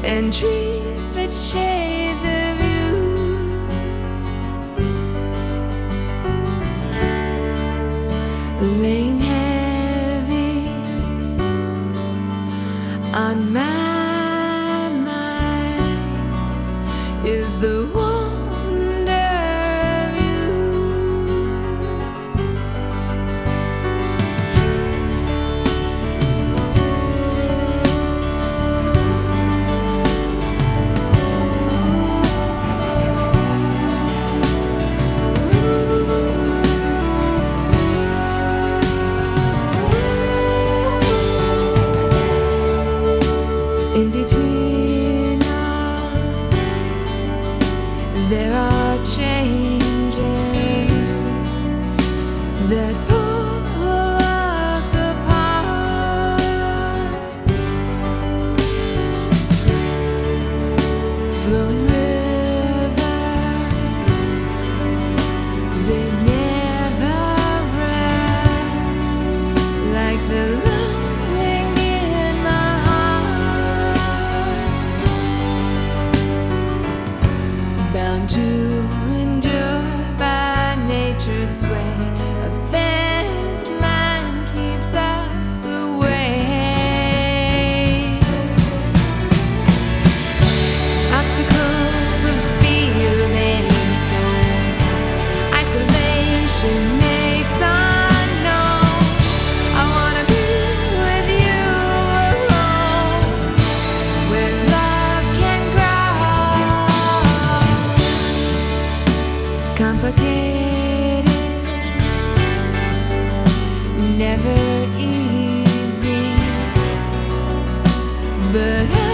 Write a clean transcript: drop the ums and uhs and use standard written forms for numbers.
and trees that shade the view. Laying heavy on my mind is the wonder of you. In between us, there are changes that pull us apart. Flowing rivers, they never rest, like the longing in my heart, bound to endure by nature's sway. A fence line keeps us away. Obstacles of feeling stone, isolation makes unknown. I wanna be with you alone, where love can grow. Complicated, never easy, but